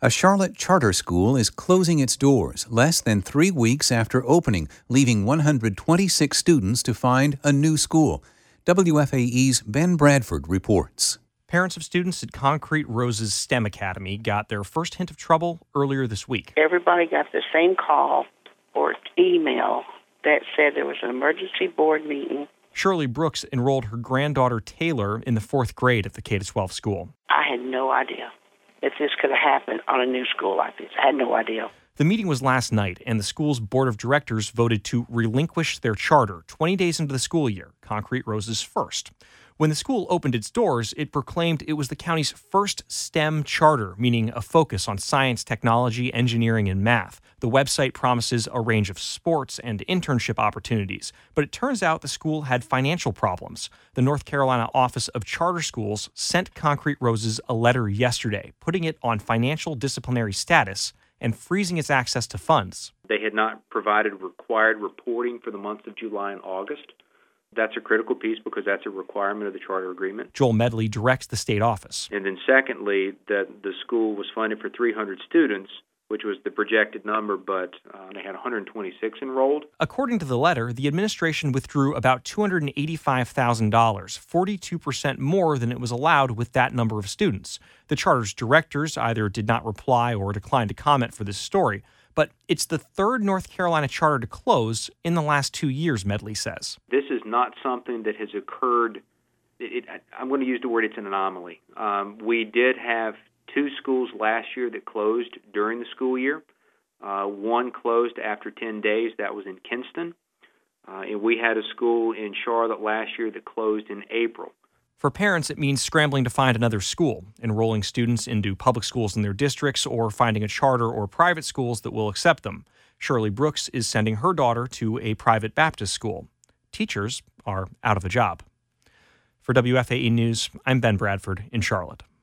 A Charlotte charter school is closing its doors less than 3 weeks after opening, leaving 126 students to find a new school. WFAE's Ben Bradford reports. Parents of students at Concrete Roses STEM Academy got their first hint of trouble earlier this week. Everybody got the same call or email that said there was an emergency board meeting. Shirley Brooks enrolled her granddaughter Taylor in the 4th grade at the K-12 school. I had no idea if this could have happened on a new school like this. I had no idea. The meeting was last night, and the school's board of directors voted to relinquish their charter 20 days into the school year, Concrete Roses first. When the school opened its doors, it proclaimed it was the county's first STEM charter, meaning a focus on science, technology, engineering, and math. The website promises a range of sports and internship opportunities, but it turns out the school had financial problems. The North Carolina Office of Charter Schools sent Concrete Roses a letter yesterday, putting it on financial disciplinary status and freezing its access to funds. They had not provided required reporting for the months of July and August. That's a critical piece because that's a requirement of the charter agreement. Joel Medley directs the state office. And then secondly, that the school was funded for 300 students, which was the projected number, but they had 126 enrolled. According to the letter, the administration withdrew about $285,000, 42% more than it was allowed with that number of students. The charter's directors either did not reply or declined to comment for this story. But it's the third North Carolina charter to close in the last 2 years, Medley says. This is not something that has occurred. I'm going to use the word it's an anomaly. We did have 2 schools last year that closed during the school year. One closed after 10 days. That was in Kinston. And we had a school in Charlotte last year that closed in April. For parents, it means scrambling to find another school, enrolling students into public schools in their districts, or finding a charter or private schools that will accept them. Shirley Brooks is sending her daughter to a private Baptist school. Teachers are out of a job. For WFAE News, I'm Ben Bradford in Charlotte.